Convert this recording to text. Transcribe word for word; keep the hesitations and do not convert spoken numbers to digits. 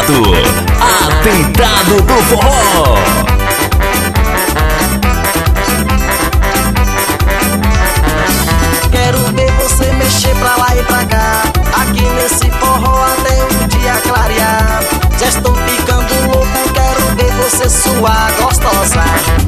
Atentado, Atentado do Forró. Quero ver você mexer pra lá e pra cá, aqui nesse forró até o dia clarear. Já estou ficando louco, quero ver você suar gostosa.